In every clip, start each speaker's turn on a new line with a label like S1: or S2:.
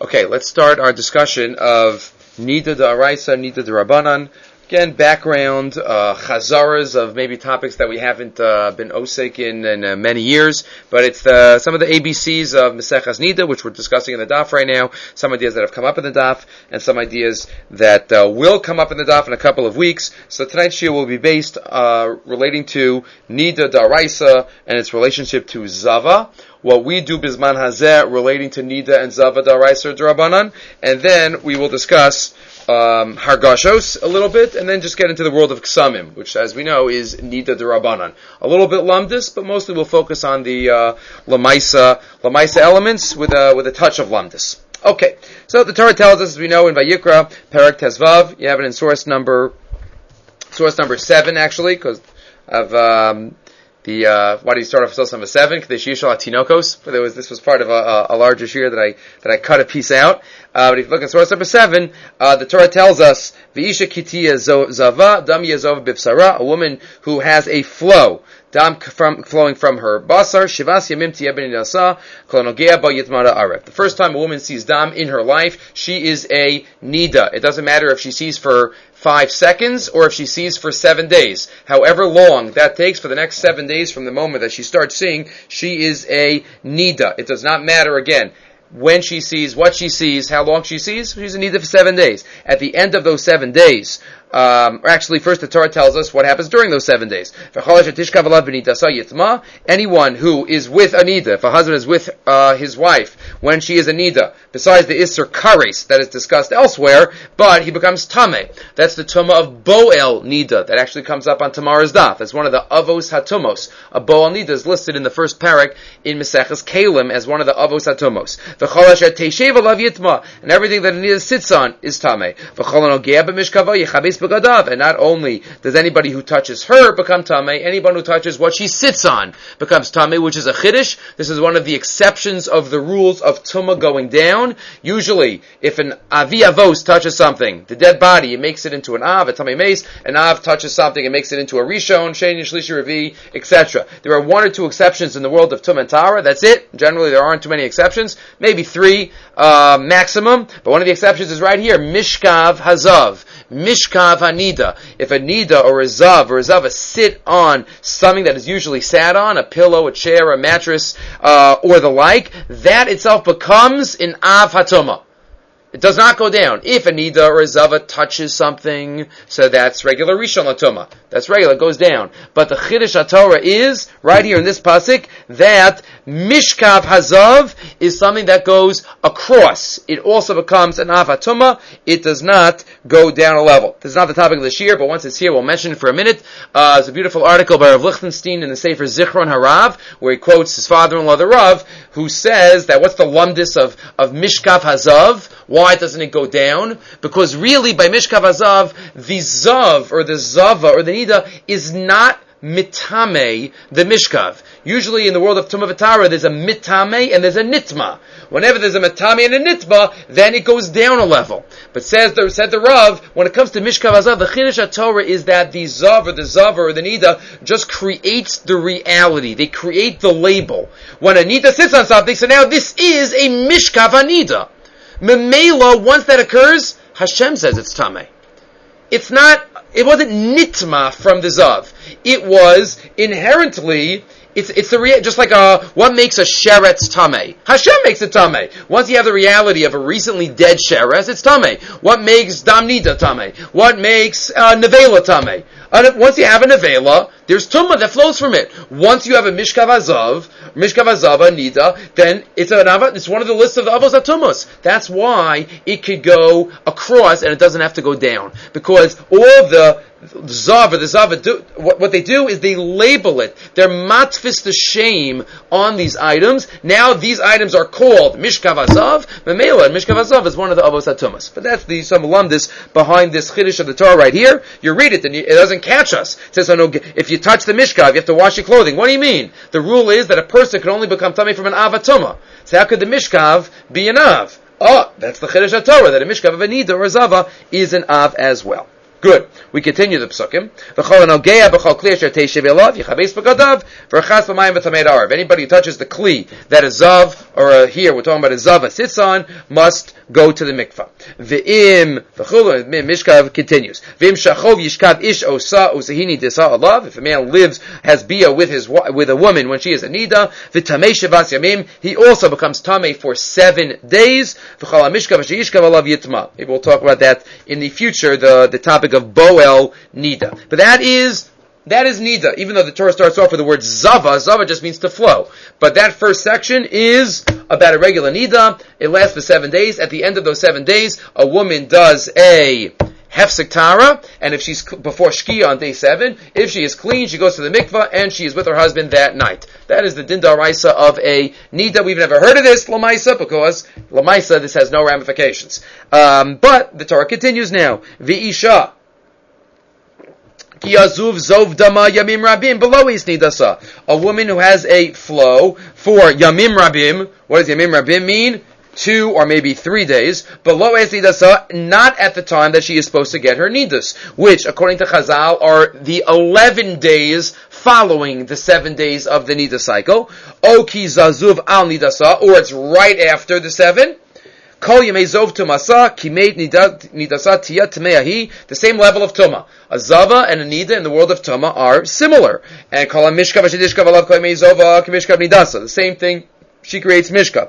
S1: Okay, let's start our discussion of Nida D'Oraisa, Nida D'Rabbanan. Again, background, chazaras of maybe topics that we haven't been osek in many years, but it's some of the ABCs of Maseches Nida, which we're discussing in the daf right now, some ideas that have come up in the daf, and some ideas that will come up in the daf in a couple of weeks. So tonight's shiur will be based relating to Nida D'Oraisa and its relationship to Zava, what we do Bizman Hazeh relating to Nida and Zava D'Oraisa or D'Rabbanan, and then we will discuss Hargashos a little bit, and then just get into the world of Ksamim, which, as we know, is Nida D'Rabbanan. A little bit Lamdis, but mostly we'll focus on the Lamaisa elements with a touch of Lamdis. Okay, so the Torah tells us, as we know, in Vayikra, Perek Tezvav, you have it in source number 7, actually, because of why do you start off with number 7? This was part of a larger shiur that I cut a piece out. But if you look at source number 7, the Torah tells us, V'isha kitiya zava, dam yazov bipsara, a woman who has a flow, dam flowing from her basar, shivas yamim tiyeh b'nidasa, kolonogea ba yitmara aref. The first time a woman sees dam in her life, she is a nida. It doesn't matter if she sees for 5 seconds or if she sees for 7 days. However long that takes, for the next 7 days from the moment that she starts seeing, she is a nida. It does not matter, again, when she sees, what she sees, how long she sees, she's a nida for 7 days. At the end of those 7 days, or actually, first the Torah tells us what happens during those 7 days. Anyone who is with a nida, if a husband is with his wife when she is a nida, besides the Isser Kares that is discussed elsewhere, but he becomes Tameh. That's the Tumah of Boel Nida that actually comes up on tomorrow's daf. That's one of the Avos HaTumos. A Boel Nida is listed in the first parak in Maseches Kalim as one of the Avos HaTumos. And everything that a nida sits on is Tameh. And not only does anybody who touches her become Tameh, anyone who touches what she sits on becomes Tameh, which is a Chiddush. This is one of the exceptions of the rules of Tumah going down. Usually, if an Avi Avos touches something, the dead body, it makes it into an Av, a Tameh Meis. An Av touches something, it makes it into a Rishon, Sheni, Shlishi, Revi, etc. There are 1 or 2 exceptions in the world of Tumah and Tara. That's it. Generally, there aren't too many exceptions. Maybe 3 maximum. But one of the exceptions is right here, Mishkav Hazav. Mishkav Hanida. If a nida or a zava sit on something that is usually sat on, a pillow, a chair, a mattress, or the like, that itself becomes an av hatoma. It does not go down. If a nida or a zava touches something, so that's regular rishon latoma. That's regular, it goes down. But the chiddush HaTorah is, right here in this pasuk, that mishkav hazav is something that goes across. It also becomes an av hatoma. It does not go down a level. This is not the topic of the shiur, but once it's here, we'll mention it for a minute. There's a beautiful article by Rav Lichtenstein in the Sefer Zichron HaRav, where he quotes his father-in-law, the Rav, who says that what's the lumdis of mishkav hazav? Why doesn't it go down? Because really, by Mishkav Hazav, the Zav, or the Zava, or the Nida, is not mitame the Mishkav. Usually in the world of Tumah V'Tara, there's a mitame and there's a nitma. Whenever there's a mitame and a nitma, then it goes down a level. But said the Rav, when it comes to Mishkav Hazav, the Chiddush HaTorah is that the Zav, or the Zava, or the Nida, just creates the reality. They create the label. When a Nida sits on something, so now this is a Mishkav HaNida. Memela, once that occurs, Hashem says it's Tameh. It wasn't nitma from the Zav. It was inherently, it's the just like what makes a sheretz Tameh? Hashem makes it Tameh. Once you have the reality of a recently dead sheretz, it's Tameh. What makes Dam Nida Tameh? What makes Nevela Tameh? Once you have a Nevela, there's Tumah that flows from it. Once you have a Mishkav Hazav, Nida, then it's one of the lists of the Avos HaTumos. That's why it could go across and it doesn't have to go down. Because all of the Zava what they do is they label it. They're matfis the shame on these items. Now these items are called Mishkav Hazav, Memela, and Mishkav Hazav is one of the Avos HaTumos. But that's some lumdis behind this Chiddush of the Torah right here. You read it and it doesn't catch us. It says, if you touch the Mishkav, you have to wash your clothing. What do you mean? The rule is that a person can only become Tameh from an Av HaTumah. So how could the Mishkav be an Av? Oh, that's the Chiddush HaTorah, that a Mishkav of a Nida or a Zava is an Av as well. Good. We continue the psukim. If anybody who touches the kli that a zav, or here we're talking about a zava sits on, must go to the mikvah. Mishkav continues. If a man lives, has bia with a woman when she is a nida, he also becomes tamei for 7 days. Maybe we'll talk about that in the future, the topic of Boel Nida. But that is Nida, even though the Torah starts off with the word Zava. Zava just means to flow. But that first section is about a regular Nida. It lasts for 7 days. At the end of those 7 days, a woman does a hefsek tara, and if she's before Shkia on day 7, if she is clean, she goes to the mikvah, and she is with her husband that night. That is the din d'oraisa of a nida. We've never heard of this, lamaisa, because lamaisa, this has no ramifications. But the Torah continues now. V'isha ki yazuv zov dama yamim rabim below is nidasa. A woman who has a flow for yamim rabim. What does yamim rabim mean? 2 or maybe 3 days, below es nidasa, not at the time that she is supposed to get her nidas, which, according to Chazal, are the 11 days following the 7 days of the nida cycle. O ki zazuv al nidasa, or it's right after the 7. Kol yemei zov tumasa, kimeit nidasa tiyat tmeahi, the same level of tuma. A zava and a nida in the world of tuma are similar. And kol mishkav ashidishkav alav kol yemei zova kimishkav nidasa, the same thing. She creates mishkav.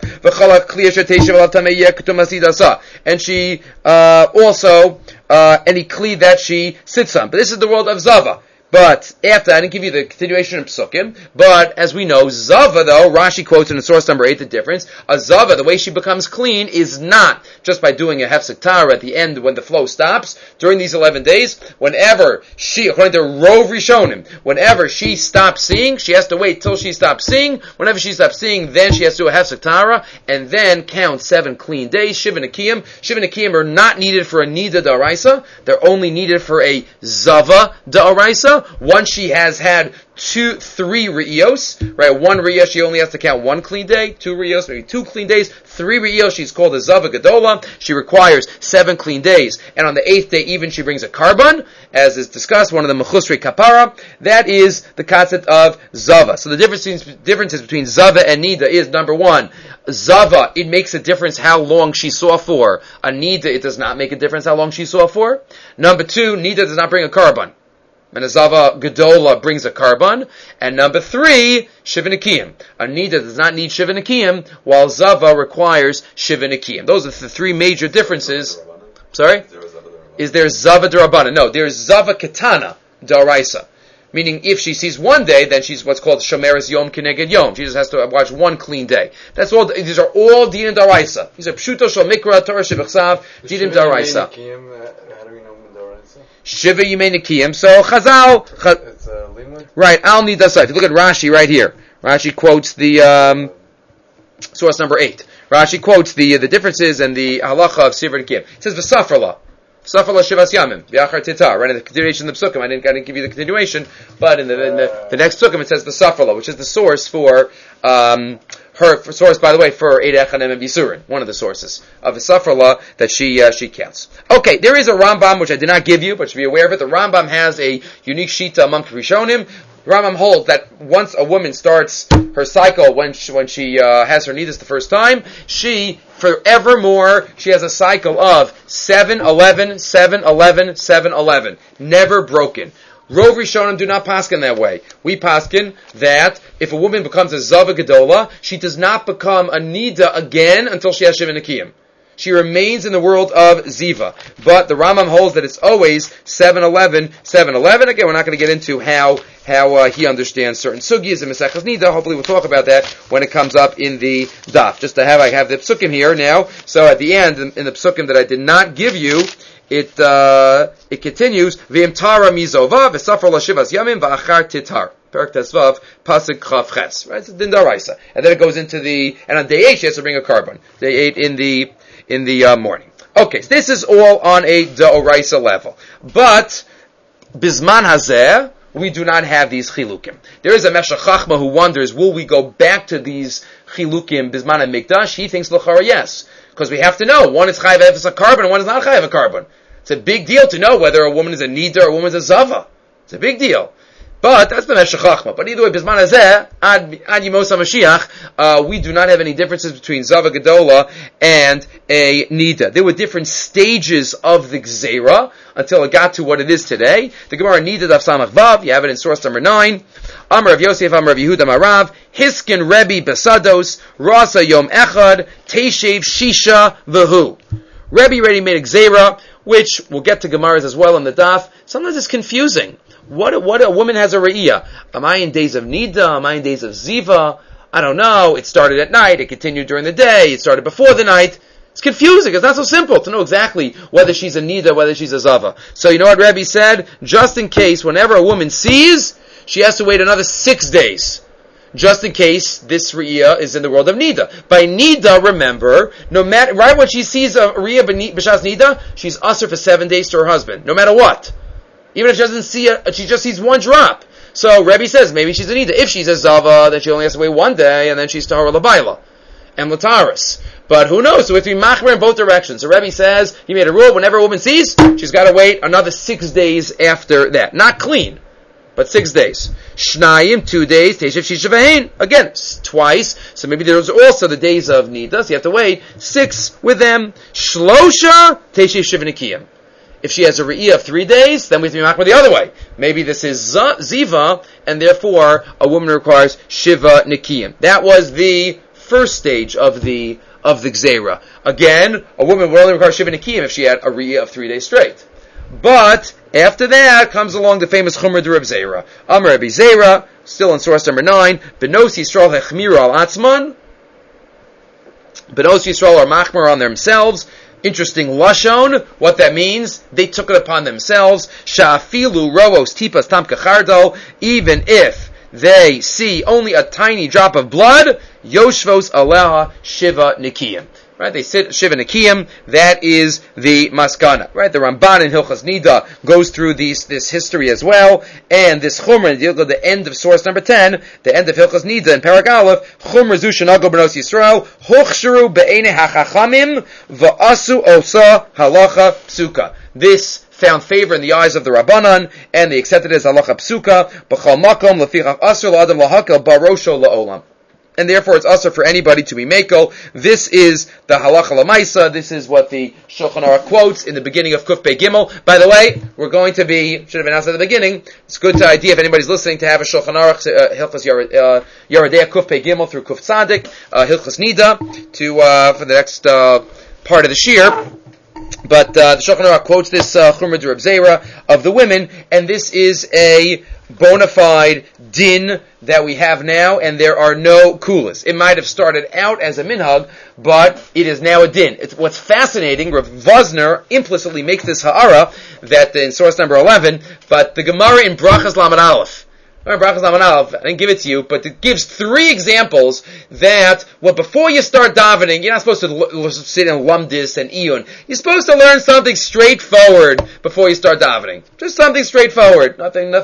S1: And she also any kli that she sits on. But this is the world of zava. But after, I didn't give you the continuation of psukim, but as we know, Zava though, Rashi quotes in the source number 8 the difference, a Zava, the way she becomes clean is not just by doing a hefsek tara at the end when the flow stops. During these 11 days, whenever she, according to Rov Rishonim, whenever she stops seeing, she has to wait till she stops seeing. Whenever she stops seeing, then she has to do a hefsek tara, and then count 7 clean days, Shiva Nekiyim. Shiva Nekiyim are not needed for a Nida Da'araisa, they're only needed for a Zava Da'araisa. Once she has had 3 re'iyos, right? 1 re'iyos, she only has to count 1 clean day. 2 re'iyos, maybe 2 clean days. 3 re'iyos, she's called a Zava Gedola. She requires 7 clean days. And on the 8th day, even she brings a carbon, as is discussed, one of the Mechusri Kapara. That is the concept of Zava. So the differences between Zava and Nida is, number 1, Zava, it makes a difference how long she saw for. A Nida, it does not make a difference how long she saw for. Number 2, Nida does not bring a carbon. And a Zava Gedola brings a carbon. And number 3, Shiva Nekiyim. A Nida does not need Shiva Nekiyim, while Zava requires Shiva Nekiyim. Those are the 3 major differences. Sorry? Is there Zava D'Rabbanan? No, there's Zava Ketana D'Oraisa. Meaning, if she sees 1 day, then she's what's called Shomeres Yom Keneged Yom. She just has to watch 1 clean day. That's all. These are all Dinim D'Oraisa. These are Pshuto Shal Mikra Torah Shebechsav Dinim D'Oraisa. Shiva Yimei Nekiyim. So Chazal,
S2: it's limud.
S1: Right? Al Nidasa. If you look at Rashi right here, Rashi quotes the source number 8. Rashi quotes the differences and the halacha of Sivra Nekiyim. It says V'safrala. Safrala Shivas Yamim, V'achar Titar. Right in the continuation of the Psukim. I didn't give you the continuation, but in the next Psukim it says the Safrala, which is the source for her source, by the way, for Eid Echanem and Bisurin, one of the sources of the Safrala that she counts. Okay, there is a Rambam which I did not give you, but you should be aware of it. The Rambam has a unique shita among Rishonim. Rambam holds that once a woman starts her cycle, when she has her nidus the first time, she forevermore she has a cycle of 7-11, 7-11, 7-11, never broken. Rov Rishonim do not paskin that way. We paskin that if a woman becomes a Zava Gedola, she does not become a Nida again until she has Shiva Nekiyim. She remains in the world of Ziva. But the Rambam holds that it's always 7-11, 7-11. Again, we're not going to get into how he understands certain sugiyas in Maseches Nida. Hopefully we'll talk about that when it comes up in the daf. Just to I have the psukim here now. So at the end, in the psukim that I did not give you, it continues, V'imtara mizova, v'safar l'shivas yamim, v'achar titar. Perak Tesvav, Pasuk Chav Ches. Right? It's a din d'oraisa. And then it goes into and on day 8 she has to bring a carbon. Day 8 in the morning. Okay, so this is all on a d'oraisa level. But, Bizman Hazeh, we do not have these chilukim. There is a Meshech Chachma who wonders, will we go back to these chilukim, Bizman and Mikdash? He thinks l'chara yes. Because we have to know, one is chayav a carbon and one is not chayav a carbon. It's a big deal to know whether a woman is a nida or a woman is a zava. It's a big deal. But that's the Meshech Chachma. But either way, Bisman Hazeh, Ad Yemos HaMashiach, we do not have any differences between Zava Gedola and a Nida. There were different stages of the Gzeira until it got to what it is today. The Gemara Nida Daf Samach Vav, you have it in source number 9. Amar Rav Yosef, Amar Rav Yehuda Marav, Hiskin Rebbe Besados, Rasa Yom Echad, Teshev Shisha V'hu. Rebbe already made a Gzeira, which we'll get to Gemaras as well in the Daf. Sometimes it's confusing. What a woman has a re'iyah. Am I in days of Nida? Am I in days of Ziva? I don't know. It started at night. It continued during the day. It started before the night. It's confusing. It's not so simple to know exactly whether she's a Nida, whether she's a Zava. So you know what Rebbe said? Just in case, whenever a woman sees, she has to wait another 6 days. Just in case this re'iyah is in the world of Nida. By Nida, remember, no matter, right when she sees a re'iyah b'shas Nida, she's usher for 7 days to her husband. No matter what. Even if she doesn't see she just sees one drop. So Rebbe says maybe she's a Nida. If she's a Zava, then she only has to wait 1 day, and then she's Tahara L'Baila and Lataris. But who knows? So we have to be machmer in both directions. So Rebbe says he made a rule: whenever a woman sees, she's got to wait another 6 days after that. Not clean, but 6 days. Shnayim, 2 days. Teshev Shisha V'hein. Again, twice. So maybe there's also the days of Nida. So you have to wait 6 with them. Shlosha Teshev Shiva Nikiyim. If she has a re'iyah of 3 days, then we have to be machmer the other way. Maybe this is Ziva, and therefore a woman requires Shiva Nikiyim. That was the first stage of the Gzeira. Again, a woman would only require Shiva Nikiyim if she had a re'iyah of 3 days straight. But after that comes along the famous Chumra de Reb Zera. Amar Rabbi Zera, still in source number 9, Benos Yisrael hechmiru al atzman. Benos Yisrael are machmer on themselves. Interesting lashon. What that means? They took it upon themselves. Sha'afilu roos tipas tam kachardo. Even if they see only a tiny drop of blood, yoshvos aleha shiva nikiyim. Right? They sit shiva nikiyim. That is the maskana. Right? The Ramban in Hilchas Nida goes through this history as well. And this chumra, the end of source number 10, the end of Hilchas Nida in Parak Aleph, chumra zu shenago b'nos Yisrael, hochsheru be'enei hachachamim, va'asu osa halacha psuka. This found favor in the eyes of the Rabbanan, and they accepted it as halacha psuka, b'chal makom lefichach asur la'adam lahakel barosho la'olam. And therefore it's also for anybody to be mekel. This is the halacha lamaisa. This is what the Shulchan Aruch quotes in the beginning of Kuf Pei Gimel. By the way, we're going to be, should have announced at the beginning, it's a good idea if anybody's listening to have a Shulchan Aruch, Hilchas Yerodea Kuf Pei Gimel through Kuf Tzadik, Hilchas Nida, for the next part of the Shir. But the Shulchan Aruch quotes this Chumra de Reb Zera of the women, and this is a bona fide din that we have now, and there are no kulas. It might have started out as a minhag, but it is now a din. What's fascinating, Rav Vosner implicitly makes this ha'ara, that in source number 11, but the Gemara in Brachas Lamed Aleph, I didn't give it to you, but it gives 3 examples that, before you start davening, you're not supposed to sit in lumdis and iyun. You're supposed to learn something straightforward before you start davening. Just something straightforward.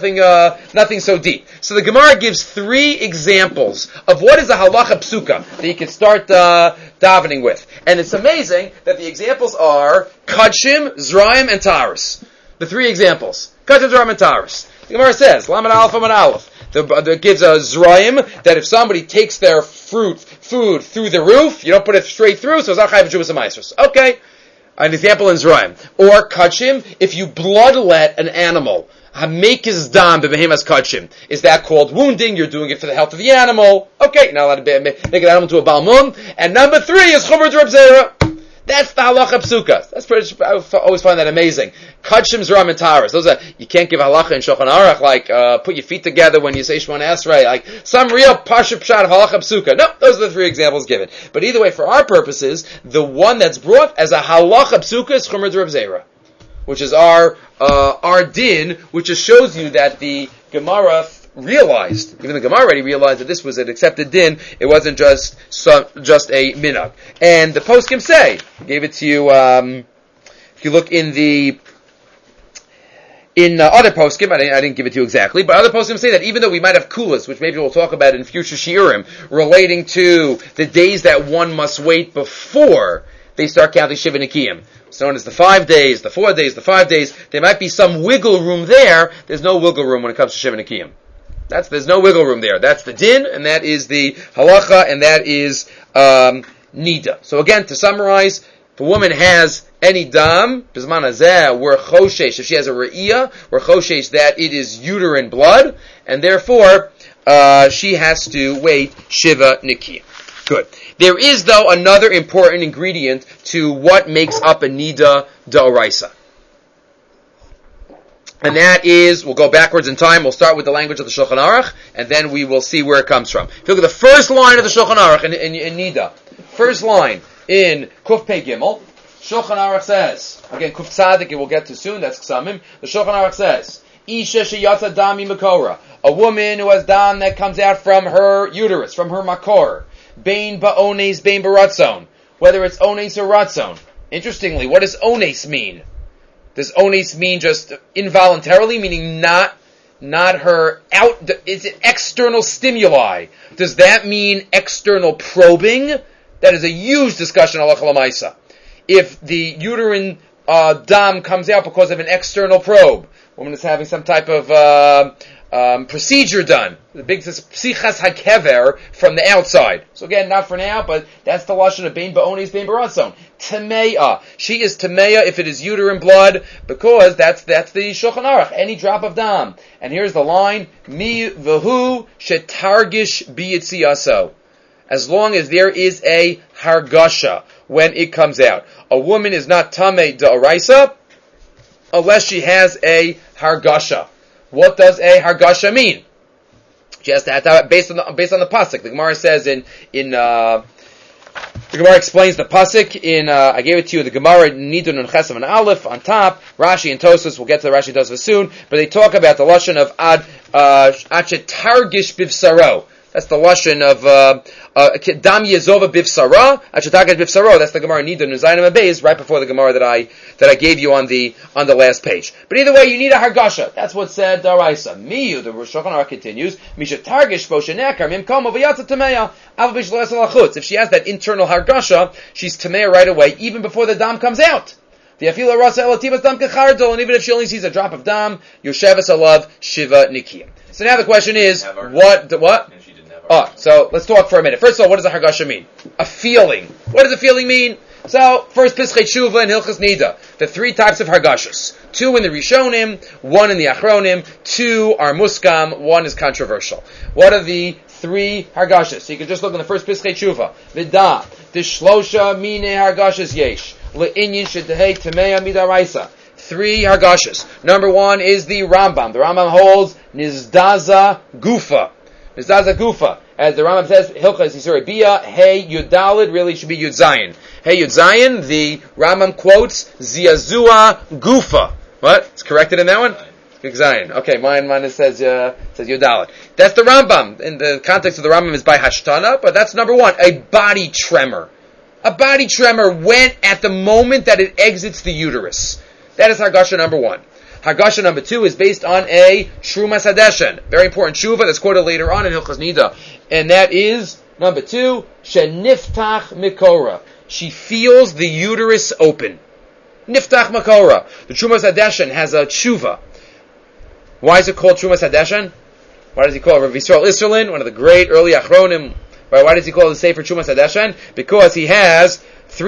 S1: Nothing so deep. So the Gemara gives 3 examples of what is a halacha psuka that you can start davening with. And it's amazing that the examples are Kachim, Zraim, and Taurus. The 3 examples. Kachim, Zraim, and Taurus. The Gemara says, Lamed Aleph, Lamed Aleph. That gives a Zraim, that if somebody takes their food through the roof, you don't put it straight through, so it's not chayav b'tshuvas ha'maasros. Okay. An example in Zraim. Or Kachim, if you bloodlet an animal, Hamekiz dam bebehemas kachim. Is that called wounding? You're doing it for the health of the animal. Okay, now let it make an animal to a balmum. And number 3 is Chumra de Reb Zera. That's the halacha psuka. I always find that amazing. Kachim, Zram, and Taurus. Those are, you can't give halacha in Shulchan Aruch, like, put your feet together when you say Shemona Esrei, like, some real pasha pshat of halacha psuka. No, those are the 3 examples given. But either way, for our purposes, the one that's brought as a halacha psuka is Chumra de Reb Zera, which is our din, which just shows you that the Gemara realized, even the Gemara already realized that this was an accepted din. It wasn't just a minhag. And the poskim say, I gave it to you, if you look in other poskim, I didn't give it to you exactly, but other poskim say that even though we might have kulas, which maybe we'll talk about in future shiurim, relating to the days that one must wait before they start counting Shiva Nikiyim. It's known as the 5 days, the 4 days, the 5 days. There might be some wiggle room there. There's no wiggle room when it comes to Shiva Nikiyim. There's no wiggle room there. That's the din, and that is the halacha, and that is nida. So again, to summarize, if a woman has any dam, bizman hazeh, we're choshesh, if she has a re'iyah, we're choshesh that it is uterine blood, and therefore, she has to wait Shiva Nikiyim. Good. There is, though, another important ingredient to what makes up a nida d'oraisa. And that is, we'll go backwards in time, we'll start with the language of the Shulchan Aruch, and then we will see where it comes from. If you look at the first line of the Shulchan Aruch in Nida, first line in Kuf Pei Gimel, Shulchan Aruch says, again, Kuf Tzadik, we'll get to soon, that's Ksamim, the Shulchan Aruch says, Isha sheyatza dami makora, a woman who has dam that comes out from her uterus, from her makor, bein ba'ones, bein baratzon, whether it's ones or ratzon. Interestingly, what does ones mean? Does ones mean just involuntarily, meaning not her out? Is it external stimuli? Does that mean external probing? That is a huge discussion halacha l'maisa. If the uterine dam comes out because of an external probe, woman is having some type of procedure done. The big psichas hakever from the outside. So again, not for now, but that's the lashon of bein ba'onis, bein baratzon. Tameya. She is tameya if it is uterine blood, because that's the Shulchan Aruch. Any drop of dam. And here's the line: Mi v'hu shetargish biyitziyaso. As long as there is a hargasha when it comes out. A woman is not tamei d'oraisa unless she has a hargasha. What does a hargasha mean? She has to have based on the pasuk. The Gemara says the Gemara explains the pasuk in I gave it to you. The Gemara Nidun and Chesam and Aleph on top. Rashi and Tosfos. We'll get to the Rashi and Tosfos soon, but they talk about the lashon of Achetargish bivsaro. That's the lashon of Dam Yezova Bivsara, Achetagat Bivsaro. That's the Gemara Nidun and Zayin Abayz, right before the Gemara that I gave you on the last page. But either way, you need a hargasha. That's what said Daraisa. Miyu, the Rosh Shulchan Aruch continues, Misha Targish Boshenekar Mimkom Avayatza Tameya Avabish L'Esalachutz. If she has that internal hargasha, she's Tameya right away, even before the dam comes out. The Afila Rasa Elatibas Dam Kechardo, and even if she only sees a drop of dam, Yoshevas Alav Shiva Nikiyim. So now the question is, what? So let's talk for a minute. First of all, what does a hargasha mean? A feeling. What does a feeling mean? So, first Pischei Tshuva and Hilchos Nida. The 3 types of hargashas. 2 in the Rishonim, 1 in the Achronim, 2 are muskam, 1 is controversial. What are the 3 hargashas? So you can just look in the first Pischei Tshuva. Vida, Dishlosha Mine Hargashas Yesh, Le'inyin Shedehei Tameya Midaraisa. 3 hargashas. Number 1 is the Rambam. The Rambam holds Nizdaza Gufa. Nizdaza Gufa. As the Rambam says, Hilchas Yisrael Bia, Hey Yudalid, really should be Yud Zayin. Hey Yud Zayin, the Rambam quotes Ziazua Gufa. What? It's corrected in that one? Yud Zayin. Okay, mine says Yudalid. That's the Rambam. In the context of the Rambam is by Hashtana, but that's number 1, a body tremor. A body tremor when at the moment that it exits the uterus. That is Hargasha number 1. Hargasha number 2 is based on a Trumas Hadeshen. Very important Shuva that's quoted later on in Hilchos Nida. And that is, number 2, Sheniftach Mikora. She feels the uterus open. Niftach Mikora. The Trumas Hadeshen has a Shuva. Why is it called Trumas Hadeshen? Why does he call it Rav Yisrael Isserlin, one of the great early Achronim? Why does he call it the Sefer Trumas Hadeshen? Because he has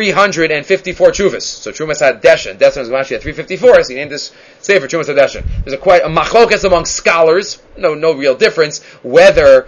S1: 354 chuvas. So Trumas Hadeshen. Desmond is actually at 354, so he named this Sefer Trumas Hadeshen. There's quite a machlokas among scholars, no real difference, whether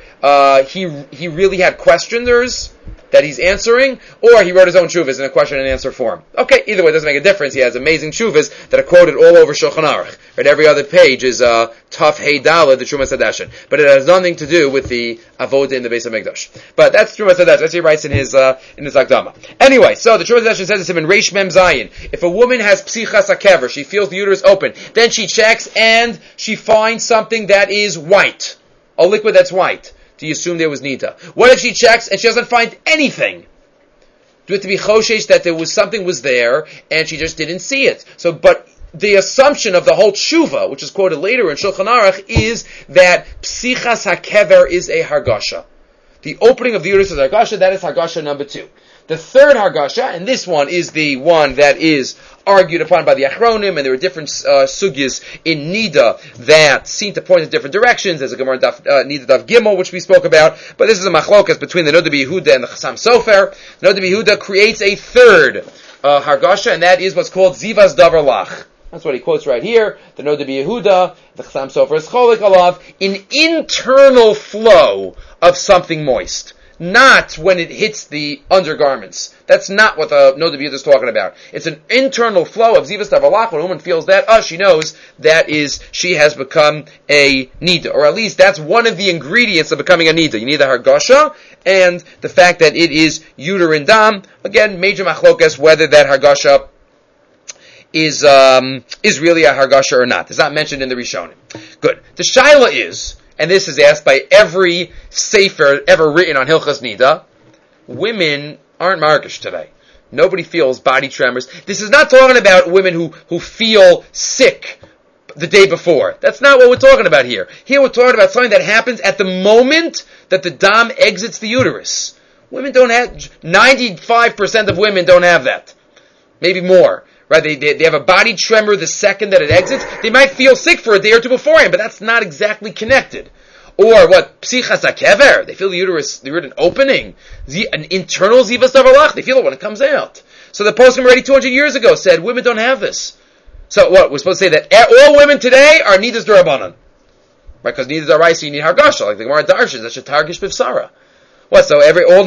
S1: he really had questioners that he's answering, or he wrote his own chuvas in a question and answer form. Okay, either way, it doesn't make a difference. He has amazing chuvas that are quoted all over Shulchan Aruch. Right, every other page is Taf Hey Daled, the Trumas Hadeshen. But it has nothing to do with the Avodah in the Beis HaMikdash. But that's Trumas Hadeshen. That's what he writes in his Akdama. Anyway, so the Trumas Hadeshen says it's in Reish Mem Zayin. If a woman has psichas hakever, she feels the uterus open, then she checks and she finds something that is white. A liquid that's white. Do you assume there was nida? What if she checks and she doesn't find anything? Do it to be choshesh that there was something was there and she just didn't see it. So, but the assumption of the whole tshuva, which is quoted later in Shulchan Aruch, is that psichas hakever is a hargasha. The opening of the uterus is hargasha. That is hargasha number 2. The third Hargasha, and this one is the one that is argued upon by the Achronim, and there are different sugyas in Nida that seem to point in different directions. There's a Gemara Nida Daf Gimel, which we spoke about, but this is a machlokas between the Noda B'Yehuda and the Chassam Sofer. The Noda B'Yehuda creates a third Hargasha, and that is what's called Zivas Davar Lach. That's what he quotes right here. The Noda B'Yehuda, the Chassam Sofer is Cholik Alav, an internal flow of something moist. Not when it hits the undergarments. That's not what the Noda B'Yehuda is talking about. It's an internal flow of Zivas Davar Lach. When a woman feels that, she knows that is, she has become a Nida. Or at least that's one of the ingredients of becoming a Nida. You need the Hargasha, and the fact that it is uterine dam. Again, major machlokas, whether that Hargasha is really a Hargasha or not. It's not mentioned in the Rishonim. Good. The Shaila is, and this is asked by every sefer ever written on Hilchas Nida, women aren't margish today. Nobody feels body tremors. This is not talking about women who feel sick the day before. That's not what we're talking about here. Here we're talking about something that happens at the moment that the dam exits the uterus. Women don't have, 95% of women don't have that. Maybe more. Right? They have a body tremor the second that it exits. They might feel sick for a day or two beforehand, but that's not exactly connected. Or what? Psichas hakever. They feel the uterine opening. An internal zivas davar lach. They feel it when it comes out. So the poskim already 200 years ago said women don't have this. So what? We're supposed to say that all women today are nidas d'Rabbanan. Right? Because nidas d'Oraisa you need hargasha, like the Gemara Darshan. That's a targish b'vsara. What? So all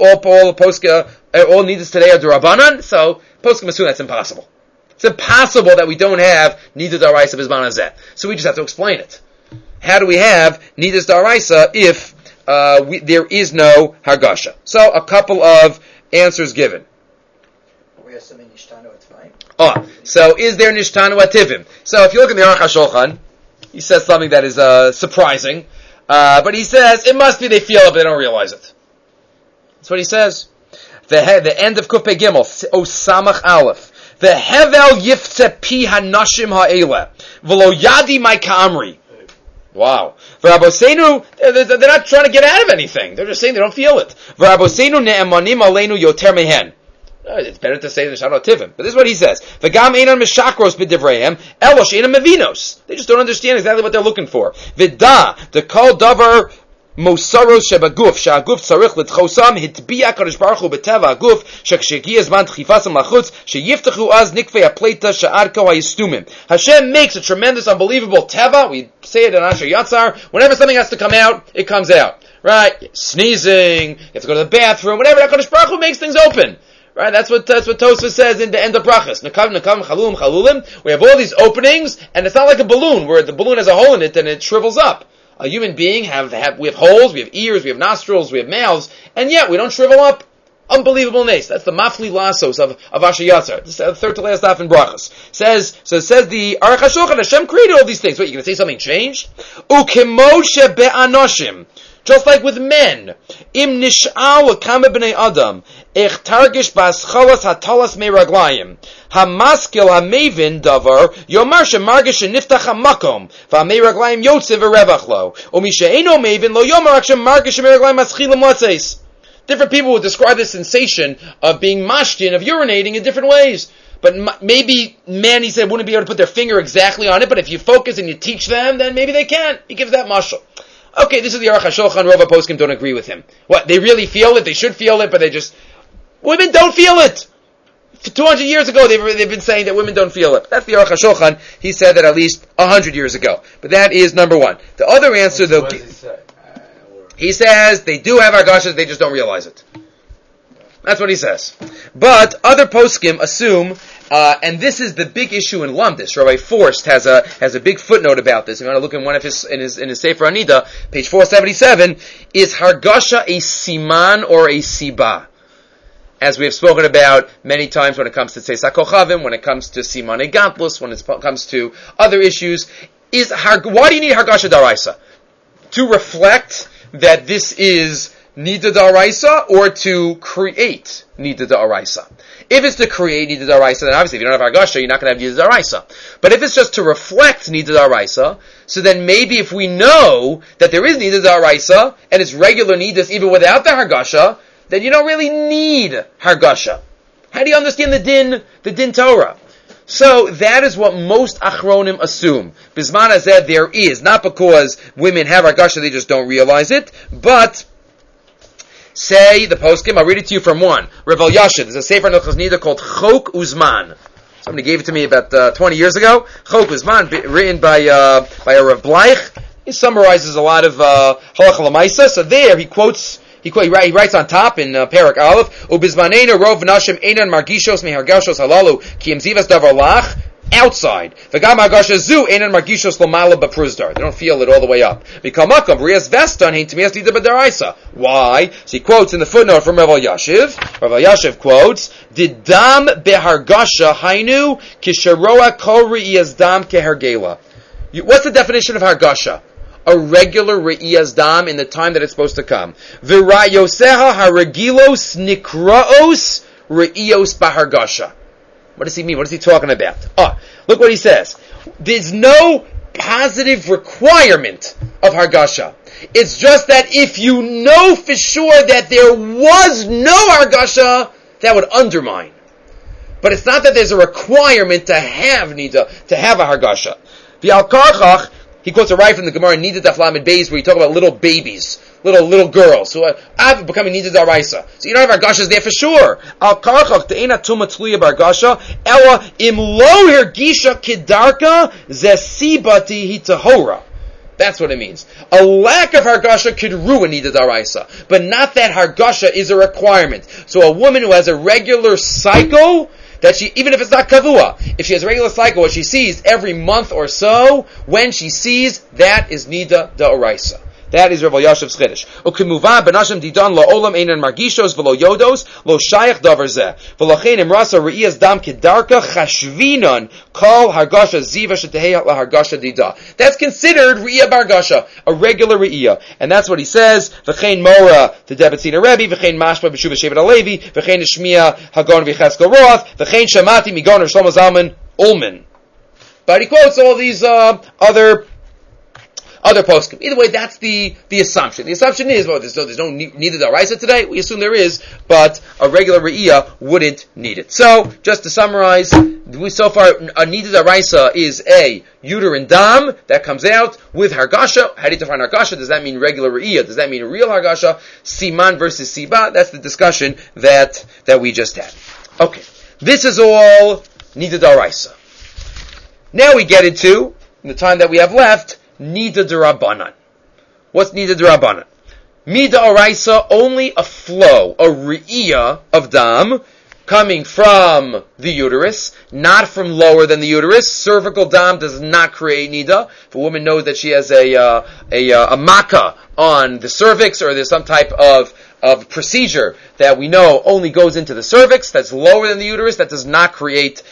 S1: nidas today are d'Rabbanan. So poskim assume that's impossible. It's impossible that we don't have nidas d'Oraisa b'zman hazeh. So we just have to explain it. How do we have nidas d'Oraisa if there is no hargasha? So a couple of answers given.
S2: We're assuming nishtanu, it's fine.
S1: So is there nishtanu ativim? So if you look at the Aruch HaShulchan, he says something that is surprising, but he says it must be they feel it but they don't realize it. That's what he says. The end of Kuf Pei Gimel, Samach Aleph. The hevel yifte pi hanashim ha'ele v'lo yadi my kamri. Wow. V'rabosenu, they're not trying to get out of anything. They're just saying they don't feel it. V'rabosenu ne'emanim aleinu yoter mehen. It's better to say the Shana Tivim. But this is what he says. V'gam einan meshakros b'divreihem elo she'enam mevinos. They just don't understand exactly what they're looking for. V'da, the kol davar Mosaros shebaguf, shaguf tzarich litchosam hitbiya kadosh baruch hu beteva aguf shekshegi zman tchifasam lachutz sheyiftachu az nikvei apleta she'arko hayistumim. Hashem makes a tremendous, unbelievable teva. We say it in Asher Yatzar. Whenever something has to come out, it comes out. Right? Sneezing, you have to go to the bathroom, whatever. Kadosh baruch hu makes things open. Right? That's what Tosfos says in the end of Brachas. Nakav, chalum, chalulim. We have all these openings, and it's not like a balloon where the balloon has a hole in it and it shrivels up. A human being we have holes, we have ears, we have nostrils, we have mouths, and yet we don't shrivel up. Unbelievable nace. That's the mafli lasos of Asher Yatzar. This is the third to last half in Brachas. Says the Aruch HaShulchan, Hashem created all these things. What, you're going to say something changed? Ukemoshe be'anoshim. Just like with men. Im nish'al kama b'nei adam. Ech targish ba'aschalas hatalas me'raglayim. Hamaskil ha'mevin davar. Yomar she'margish she'niftach ha'makom. V'ha'mei raglayim yotze v'revach lo. U'mi she'eno mevin lo yomar ak she'margish she'meraglayim aschilim latzeis. Different people would describe the sensation of being mashkin, of urinating in different ways. But maybe men, he said, wouldn't be able to put their finger exactly on it, but if you focus and you teach them, then maybe they can. He gives that mashal. Okay, this is the Aruch HaShulchan. Rova poskim don't agree with him. What? They really feel it? They should feel it, but women don't feel it! 200 years ago, they've been saying that women don't feel it. That's the Aruch HaShulchan. He said that at least 100 years ago. But that is number one. The other answer, though, he says they do have hargashas, they just don't realize it. That's what he says. But other poskim assume, and this is the big issue in Lumdis. Rabbi Forst has a big footnote about this. If you want to look in one of his Sefer Anida, page 477, is hargasha a siman or a siba? As we have spoken about many times when it comes to Tzeis HaKochavim, when it comes to Simane Gantlus, when it comes to other issues, why do you need hargasha daraisa? To reflect that this is Nida D'Oraisa, or to create Nida D'Oraisa. If it's to create Nida D'Oraisa, then obviously if you don't have Hargasha, you're not going to have Nida D'Oraisa. But if it's just to reflect Nida D'Oraisa, so then maybe if we know that there is Nida D'Oraisa, and it's regular Nidas even without the Hargasha, then you don't really need Hargasha. How do you understand the din Torah? So that is what most Achronim assume. Bisman Hazeh there is, not because women have Hargasha, they just don't realize it, but say the poskim, I'll read it to you from one. Rav Elyashiv, there's a Sefer Hilchos Nida called Chok Uzman. Somebody gave it to me about 20 years ago. Chok Uzman, written by a Rav Bleich. He summarizes a lot of Halacha L'maisa. So there he writes on top in Parak Aleph, Ubizmaneinu rov nashim einan margishos mehargashos halalu ki zivas davar lach, outside. V'gam hargasha zu einan margishos lomala b'pruzdar. They don't feel it all the way up. V'kamakam rias vestan hein timias dida b'daraisa. Why? So he quotes in the footnote from Rav Elyashiv. Rav Elyashiv quotes, Didam behargasha hainu kisharoa kol rias dam kehergela. What's the definition of hargasha? A regular re'iyas dam in the time that it's supposed to come. V'rayoseha haragilos nikraos re'iyos bahargasha. What does he mean? What is he talking about? Look what he says. There's no positive requirement of hargasha. It's just that if you know for sure that there was no hargasha, that would undermine. But it's not that there's a requirement to have nida, to have a hargasha. V'al karchach, he quotes a right from the Gemara, Nida Daf Lamed Beis, where you talk about little babies, little girls, who are becoming Nida Daraisa. So you don't have Hargasha there for sure. Al Karchach, Te'ena Tuma Tluya Bargasha, Ela Im Lo Hergisha Kidarka Zesibati Hitahora. That's what it means. A lack of Hargasha could ruin Nida Daraisa, but not that Hargasha is a requirement. So a woman who has a regular cycle, that she, even if it's not kavua, if she has a regular cycle, what she sees every month or so, when she sees, that is nida da'oraisa. That is Rav Elyashiv's chiddush. Ukimuva benashim didan la'olam einan margishos v'lo yodos lo shayach davar zeh v'lochein imrasa re'iyas dam kedarka chashvinan kol hargasha ziva sheteheya lahargasha dida. That's considered re'iyah bargasha, a regular re'iyah, and that's what he says. V'chein mora to Debetzina Rebbe, v'chein mashma b'shuva shevet alevi, v'chein shmiya hagon v'cheskel roth, v'chein shamati migon or Shlomo Zalman ulman. But he quotes all these other poskim. Either way, that's the assumption. The assumption is, there's no need of the Araisa today. We assume there is, but a regular Re'iyah wouldn't need it. So, just to summarize, so far, a need of the Araisa is a uterine dam that comes out with Hargasha. How do you define Hargasha? Does that mean regular Re'iyah? Does that mean real Hargasha? Siman versus Siba? That's the discussion that we just had. Okay. This is all need of the Araisa. Now we get into, in the time that we have left, Nida D'Rabbanan. What's Nida D'Rabbanan? Mida Oraisa, only a flow, a re'iyah of dam, coming from the uterus, not from lower than the uterus. Cervical dam does not create nida. If a woman knows that she has a makkah on the cervix, or there's some type of procedure that we know only goes into the cervix, that's lower than the uterus, that does not create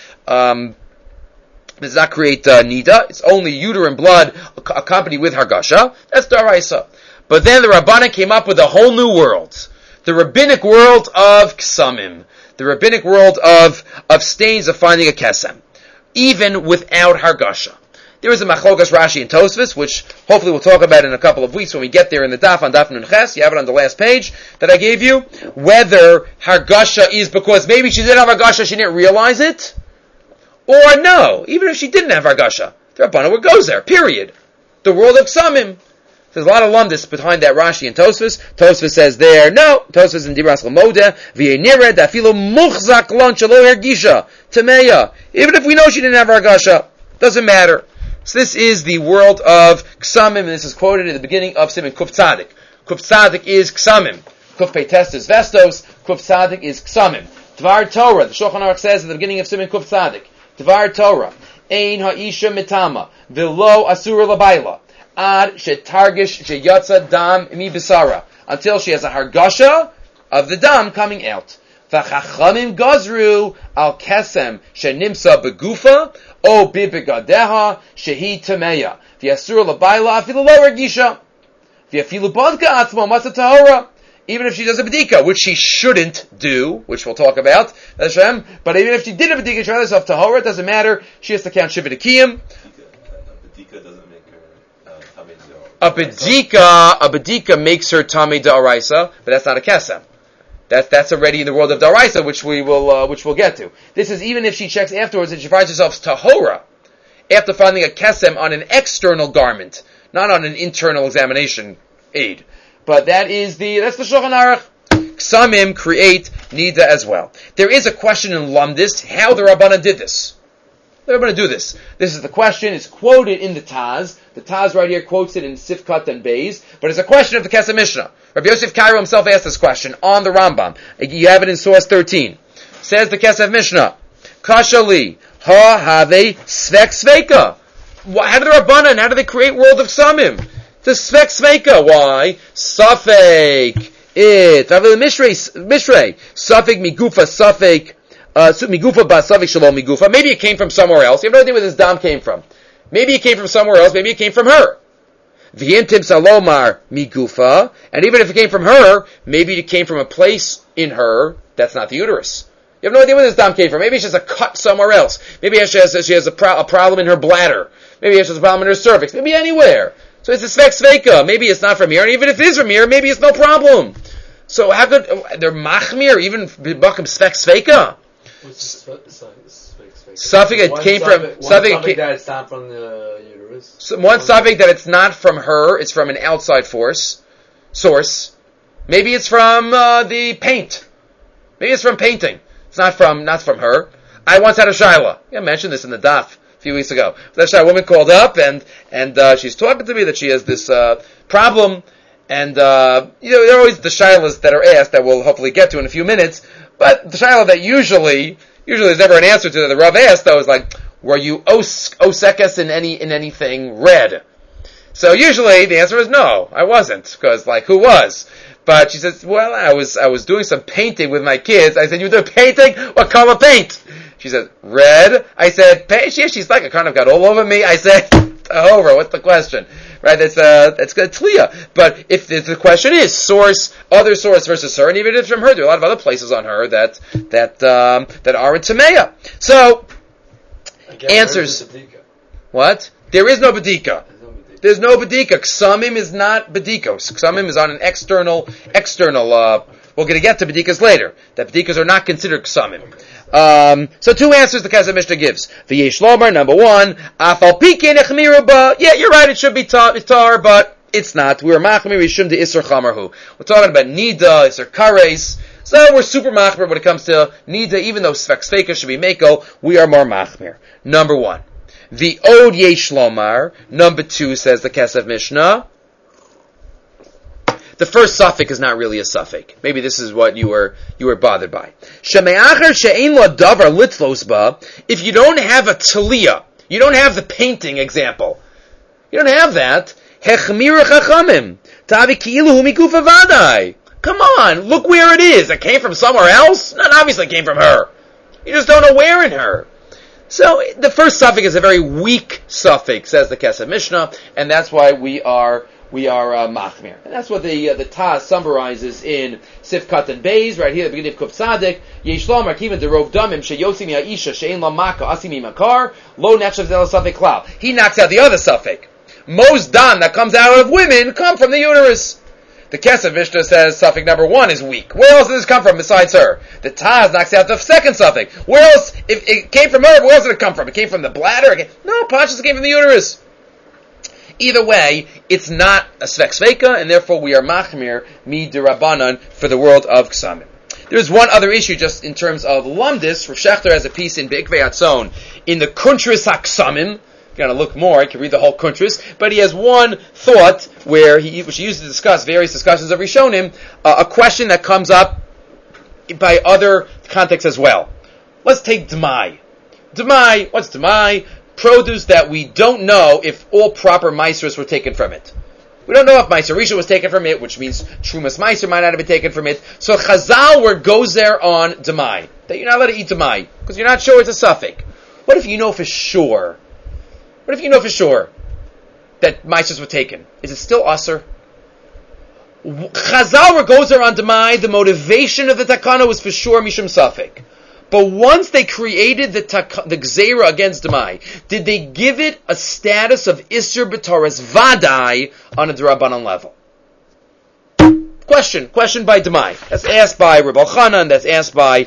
S1: nida. It's only uterine blood accompanied with hargasha. That's daraisa. But then the Rabbanan came up with a whole new world. The rabbinic world of ksamim. The rabbinic world of stains of finding a kesem. Even without hargasha. There is a machlokas Rashi and Tosfos, which hopefully we'll talk about in a couple of weeks when we get there in the daf on Daf Nun Ches. You have it on the last page that I gave you. Whether hargasha is because maybe she did have hargasha, she didn't realize it. Or no, even if she didn't have Hargasha, the Rabbanan goes there, period. The world of Ksamim. There's a lot of lumdus behind that Rashi and Tosfos. Tosfos says there, no, Tosfos in Diras Lamoda, v'yenire dafilo muchzak lon shelo hergisha, tameya. Even if we know she didn't have Hargasha, doesn't matter. So this is the world of Ksamim, and this is quoted in the beginning of Siman Kuf Tzadik. Kuf Tzadik is Ksamim. Kuf Peites is Vestos, Kuf Tzadik is Ksamim. Dvar Torah, the Shulchan Aruch says at the beginning of Siman Kuf Tzadik, Dvar Torah, Ein ha'isha mitama, v'lo asura labayla, ad shetargish sheyatza dam mi bisara, until she has a hargasha of the dam coming out. V'chachamim gazru al kesem shenimsa begufa, o bibegadeha shehi tameya, v'asura labayla afilu lo ergisha, v'afilu bodka atzmo matzah tahora. Even if she does a bedika, which she shouldn't do, which we'll talk about, but even if she did a bedika, she has herself tahora, it doesn't matter. She has to count shiva dekiyim.
S3: A bedika doesn't make her tamei
S1: a bedika makes her tamei da'araisa, but that's not a kesem. That's already in the world of Daraisa, which we'll get to. This is even if she checks afterwards and she finds herself tahora after finding a kesem on an external garment, not on an internal examination aid. But that's the Shulchan Aruch. Ksamim create nida as well. There is a question in Lumdis how the Rabbanan did this. They're going to do this. This is the question. It's quoted in the Taz. The Taz right here quotes it in Sifkat and Beis. But it's a question of the Kesef Mishnah. Rabbi Yosef Cairo himself asked this question on the Rambam. You have it in source 13. Says the Kesef Mishnah, Kasha li, ha have svek sveika. How do the Rabbanan, how do they create world of Ksamim? The svek sveika. Why? Safek. It. Mishrei. Safek migufa. Safek. Migufa ba safek shalom migufa. Maybe it came from somewhere else. You have no idea where this dam came from. Maybe it came from somewhere else. Maybe it came from her. V'yintim salomar migufa. And even if it came from her, maybe it came from a place in her that's not the uterus. You have no idea where this dam came from. Maybe she has a cut somewhere else. Maybe she has a problem in her bladder. Maybe she has a problem in her cervix. Maybe anywhere. So it's a svek sveika. Maybe it's not from here. And even if it is from here, maybe it's no problem. So how could they're machmir even b'bakim svek sveika?
S4: What's the svek?
S1: Something it came from something
S4: that it's not from the uterus.
S1: One something that it's not from her. It's from an outside source. Maybe it's from the paint. Maybe it's from painting. It's not from her. I once had a shaila. I mentioned this in the daf a few weeks ago. That woman called up and she's talking to me that she has this problem, and there are always the shailas that are asked that we'll hopefully get to in a few minutes. But the shaila that usually there's never an answer to that the Rav asked though is like, were you osekes in anything red? So usually the answer is no, I wasn't, because who was? But she says, well, I was doing some painting with my kids. I said, you do painting? What color paint? She said, red. I said, she's like, it kind of got all over me. I said, over, what's the question? Right, that's good, tliya. But if the question is other source versus her, and even if it's from her, there are a lot of other places on her that are in Tameya. So, answers. What? There is no bedika. There's no bedika. Ksamim is not bedika. Ksamim is on an external, we're going to get to bedikas later. That bedikas are not considered ksamim. So two answers the Kesef Mishnah gives. V'yesh lomar, number one, afal pikin echmiru ba. Yeah, you're right, it should be tar, but it's not. We're machmir rishum de isser chamarhu. We're talking about nida, isser kares. So we're super machmir when it comes to nida, even though svek sveika should be meko, we are more machmir. Number one. The od yesh lomar. Number two, says the Kesef Mishnah, the first suffix is not really a suffix. Maybe this is what you were bothered by. If you don't have a taliyah, you don't have the painting example, you don't have that. Come on, look where it is. It came from somewhere else? No, obviously it came from her. You just don't know where in her. So the first suffix is a very weak suffix, says the Kesef Mishnah, and that's why we are machmir. And that's what the Taz summarizes in Sifkat and Beis, right here at the beginning of Kuf Tzadik. Yesh lomar kivan derov damim sheyosim ya'isha she'en la maka asimi makar lo nechshav zel suffix klal. He knocks out the other suffix. Most dam that comes out of women come from the uterus. The Kesef Mishnah says suffix number one is weak. Where else does this come from besides her? The Taz knocks out the second suffix. Where else? If it came from her, where else did it come from? It came from the bladder? No, Pashas came from the uterus. Either way, it's not a svek sveika, and therefore we are machmir mi derabanan for the world of ksamim. There's one other issue just in terms of lumdis. Rav Shechter has a piece in Be'ikvei Atzon in the Kuntris HaKsamim. If you want to look more, I can read the whole Kuntris, but he has one thought which he used to discuss various discussions of Rishonim, a question that comes up by other contexts as well. Let's take Dmai. Dmai, what's Dmai? Produce that we don't know if all proper maisers were taken from it. We don't know if Meiser Rishon was taken from it, which means Trumas Meiser might not have been taken from it. So Chazal goes there on Demai, that you're not allowed to eat Demai, because you're not sure it's a suffix. What if you know for sure? What if you know for sure that Meisers were taken? Is it still Aser? Chazal goes there on Demai, the motivation of the Takana was for sure Mishum Suffix. But once they created the Gzeira against Demai, did they give it a status of Isser B'Toras Vadai on a D'Rabbanan level? Of Question by Demai. That's asked by Reb Elchanan, that's asked by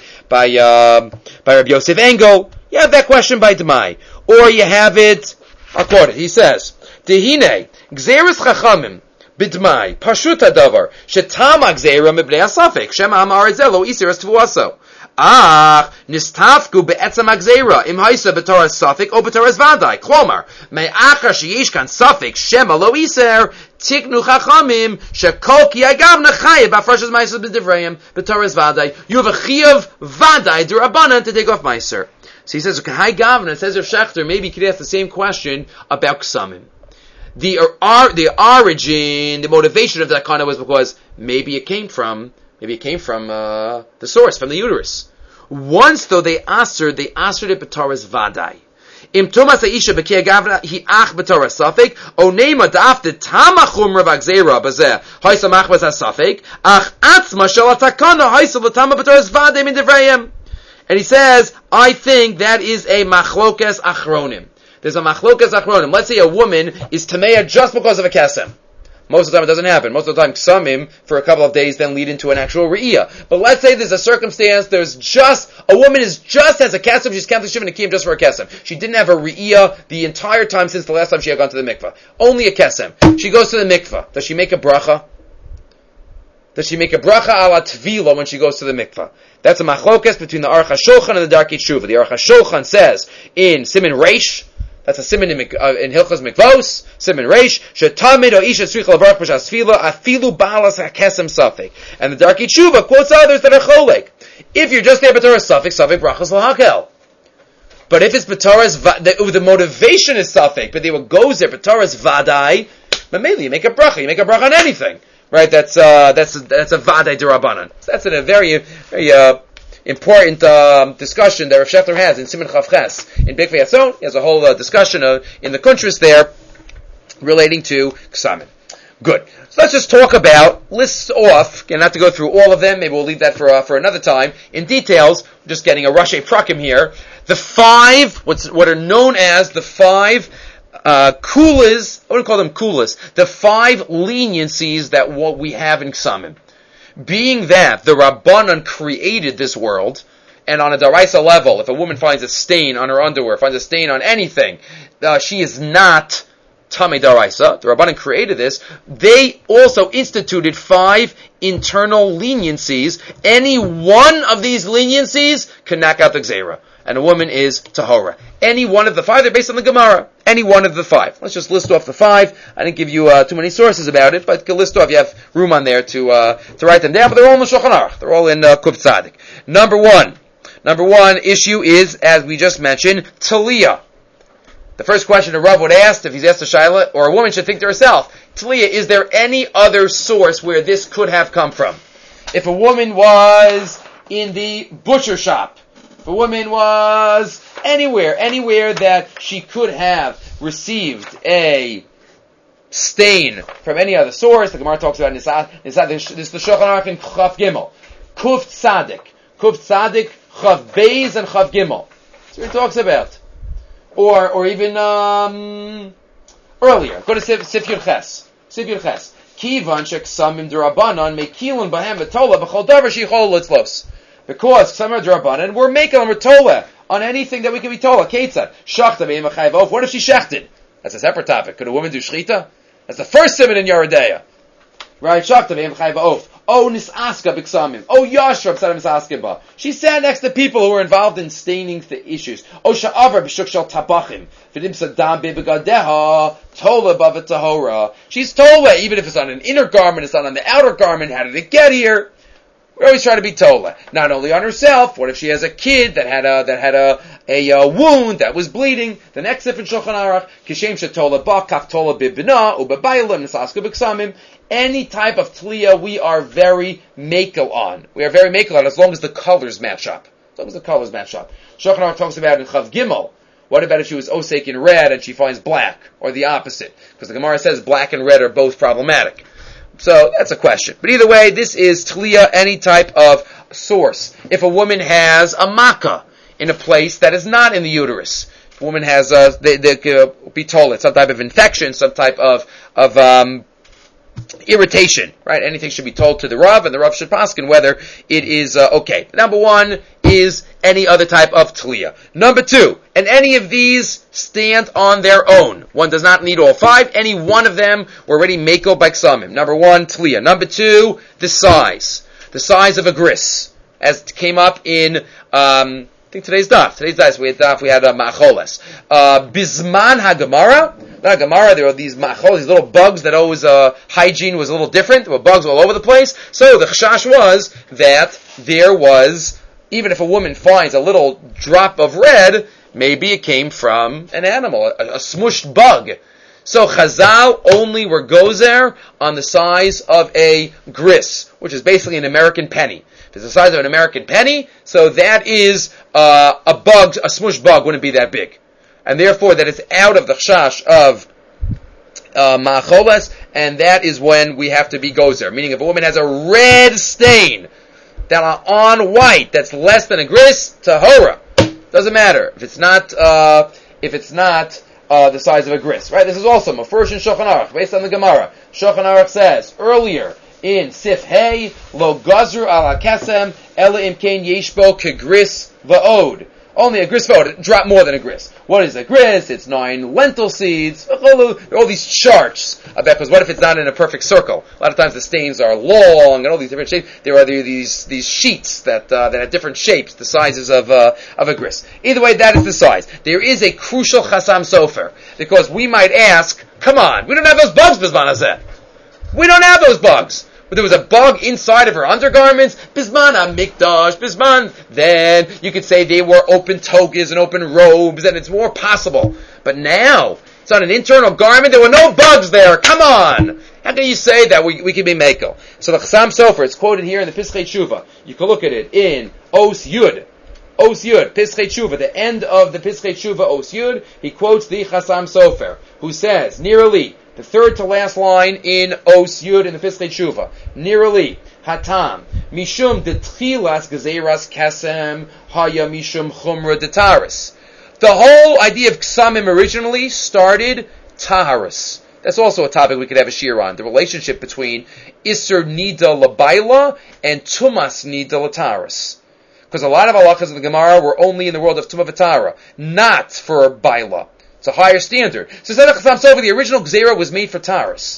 S1: Reb Yosef Engel. You have that question by Demai. Or you have it, I'll quote it, he says, Dehine, Gzeres Chachamim, Bidmai, Pashut Hadavar, Shetama Gzera Mibnei HaSafek, Shema Amar Zelo, Isiras Tvuaso. Nistafku be'etzam ha'gzeira, im haisa b'toras Safek, o b'toras Vadai. Klomar, me'achar sheyesh kan Safek, Shema lo iser, tiknu chachamim, shekol ki agavna chayev, b'afrashas ma'isas b'divrayim, b'toras Vadai. You have a chiyav Vadai, d'Rabbanan, to take off ma'aser. So he says, Kahai Gavna, it says of Shechter, maybe you could ask the same question about Ksamim. The origin, the motivation of that kind of was because maybe it came from the source, from the uterus. Once though they answered it b'toras Vadai. Im Tumas ha'isha b'kei Gavna hi ach b'toras Safek, o neima da'afte tamachum rabagzeira b'zeh, haisa machbaz ha'Safek, ach atzma shel ha'takana haisa l'tama b'toras Vadai min divrayim. And he says, I think that is a machlokes achronim. There's a machlokes achronim. Let's say a woman is tameya just because of a kesem. Most of the time it doesn't happen. Most of the time ksamim for a couple of days then lead into an actual re'iyah. But let's say there's a circumstance, a woman has a kesem, she's kept the shiva nekim just for a kesem. She didn't have a re'iyah the entire time since the last time she had gone to the mikvah. Only a kesem. She goes to the mikvah. Does she make a bracha? Does she make a bracha ala tvila when she goes to the mikvah? That's a machlokas between the Aruch HaShulchan and the Darkei Tshuva. The Aruch HaShulchan says in Siman Reish, that's a Siman in Hilchos Mikvos, Siman Reish, shetamid o isha tzricha l'barach b'shas tefila afilu ba'alas hakesem safek. And the Darkei Tshuva quotes others that are cholek. If you're just there b'toras safek brachas l'hakel. But if it's b'toras, the motivation is safek, but what goes there b'toras vadai, but mainly you make a bracha on anything. Right, that's a Vadai D'Rabbanan. So that's a very, very important discussion that Rav Shechter has in Siman Chav Ches in Bikvei Yatzon. He has a whole discussion in the Kuntris there relating to Ksamim. Good. So let's just talk about, list off, and not to go through all of them. Maybe we'll leave that for another time. In details, just getting a Rashi Prakim here. The five, what are known as the five kulas, I wouldn't call them kulas, the five leniencies that what we have in Ksamim. Being that the Rabbanan created this world, and on a Daraisa level, if a woman finds a stain on her underwear, finds a stain on anything, she is not Tamei Daraisa. The Rabbanan created this. They also instituted five internal leniencies. Any one of these leniencies can knock out the Gzeira. And a woman is Tahora. Any one of the five, they're based on the Gemara. Any one of the five. Let's just list off the five. I didn't give you too many sources about it, but you can list off. You have room on there to write them down, but they're all in the Shulchan Aruch. They're all in Kuf Tzadik. Number one issue is, as we just mentioned, Taliyah. The first question a Rav would ask, if he's asked a Shaila, or a woman should think to herself, Taliyah, is there any other source where this could have come from? If a woman was in the butcher shop, if a woman was anywhere that she could have received a stain from any other source, the Gemara talks about this is the Shulchan Aruch in Chav Gimel. Kuf Tzadik, Chav Beis, and Chav Gimel. That's what he talks about. Or even earlier. Go to Sif Yud Ches. Kivan sheksamim d'Rabbanan mekilun bahem v'tola b'chol davar sheichol litzlos. Because Ksamim d'Rabbanan, we're making a tola on anything that we can be tola. Ketzad shachta be'im achayv of. What if she shechted? That's a separate topic. Could a woman do shchita? That's the first simon in Yeridea. Right? Shachta be'im achayv of. Oh, nisaska b'ksamim. Oh, yashra b'sadam nisaska ba. She sat next to people who were involved in staining the issues. Oh, sha'avar b'shuk shel tabachim. V'dim sadam be'begadeha. Tola b'avet tahora. She's tola, even if it's on an inner garment, it's not on the outer garment. How did it get here? We always try to be tola. Not only on herself. What if she has a kid that had a wound that was bleeding? The next sif in Shulchan Aruch, kishem shetola ba kaf tola bibna ubebayla nisaska b'ksamim. Any type of tliya we are very makel on. We are very makel on as long as the colors match up. Shulchan Aruch talks about in Chav Gimel. What about if she was osek in red and she finds black, or the opposite? Because the Gemara says black and red are both problematic. So that's a question. But either way, this is tliya, any type of source. If a woman has a makkah in a place that is not in the uterus, if a woman has they could be told some type of infection, some type of irritation, right? Anything should be told to the Rav, and the Rav should paskin whether it is okay. Number one is any other type of tliya. Number two, and any of these stand on their own. One does not need all five. Any one of them were already meko by ksamim. Number one, tliya. Number two, the size of a gris, as it came up in I think today's daf. We had ma'acholes. Bisman haGemara. Not Gemara, there were these ma'acholes, these little bugs that always, hygiene was a little different. There were bugs all over the place. So the chashash was that there was, even if a woman finds a little drop of red, maybe it came from an animal, a smushed bug. So Chazal only were gozer on the size of a gris, which is basically an American penny. If it's the size of an American penny, so that is a bug, a smush bug wouldn't be that big. And therefore that it's out of the chash of ma'acholes, and that is when we have to be gozer. Meaning if a woman has a red stain that are on white, that's less than a gris, tahora. Doesn't matter. If it's not the size of a gris. Right? This is also Mefurish in Shulchan Aruch, based on the Gemara. Shulchan Aruch says, earlier, in Sif Hey, lo gazru ala kasem, ela imkein yeshbo kegris va'od. Only a gris va'od, drop more than a gris. What is a gris? It's 9 lentil seeds. All these charts about, because what if it's not in a perfect circle? A lot of times the stains are long and all these different shapes. There are these sheets that have different shapes, the sizes of a gris. Either way, that is the size. There is a crucial chasam sofer, because we might ask, come on, we don't have those bugs, Bisman Hazeh. We don't have those bugs. But there was a bug inside of her undergarments, Bisman HaMikdash, Bisman, then you could say they were open togas and open robes, and it's more possible. But now, it's on an internal garment, there were no bugs there, come on! How can you say that we can be Meko? So the Chasam Sofer, it's quoted here in the Pischei Tshuva. You can look at it in Os Yud, Pischei Tshuva, the end of the Pischei Tshuva, Os Yud, he quotes the Chasam Sofer, who says, nearly, the third to last line in Os Yud in the Pischei Tshuva. Nearly, Hatam, Mishum detchilas gezeiras kasem haya mishum chumra detaris. The whole idea of ksamim originally started taharis. That's also a topic we could have a shir on. The relationship between Isser Nida Labaila and Tumas Nida Lataris. Because a lot of halachas of the Gemara were only in the world of Tumah V'Tara, not for Baila. It's a higher standard. So the original Gzeira was made for Taris.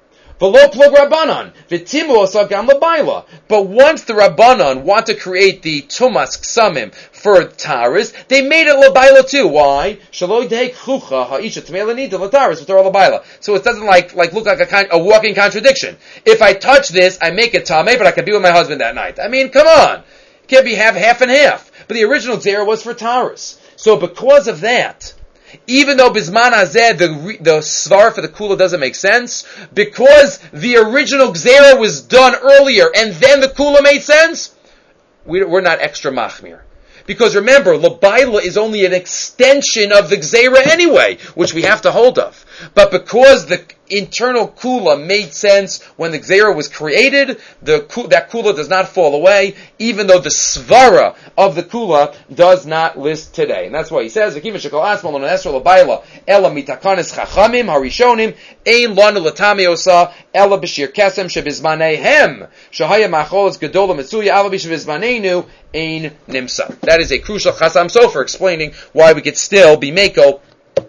S1: V'lo plug Rabbanon, v'timu osa gam labaila. But once the Rabbanon want to create the Tumas Ksamim for Taris, they made it labaila too. Why? Shalo dehek chucha ha'isha t'meilani de lataris v'torah labaila. So it doesn't look like a walking contradiction. If I touch this, I make it tameh, but I can be with my husband that night. I mean, come on. It can't be half and half. But the original Gzeira was for Taris. So because of that, even though Bisman Hazeh, the svar for the kula doesn't make sense, because the original Gzeira was done earlier and then the kula made sense, we're not extra machmir. Because remember, Labaila is only an extension of the Gzeira anyway, which we have to hold of. But because the internal kula made sense when the Gzeira was created, that kula does not fall away, even though the svara of the kula does not list today. And that's why he says, V'kiva shekol asmal on esra Labaila, ela mitakanis chachamim harishonim, ein lanu latame osa, ela b'shir kesem shebizmanehem, shahaya macholas gedola mitzuya, ela b'shebizmanenu, ein nimsa. That is a crucial chasam sofer explaining why we could still be meko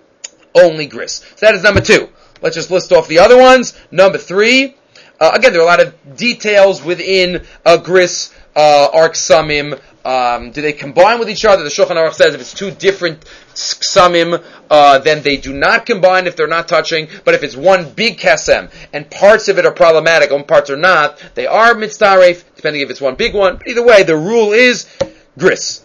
S1: only gris. So that is number 2. Let's just list off the other ones. Number 3, again, there are a lot of details within gris, ark samim. Do they combine with each other? The Shulchan Aruch says if it's 2 different ksamim, then they do not combine if they're not touching. But if it's one big kasem and parts of it are problematic and parts are not, they are mitzaref, depending if it's one big one. But either way, the rule is gris.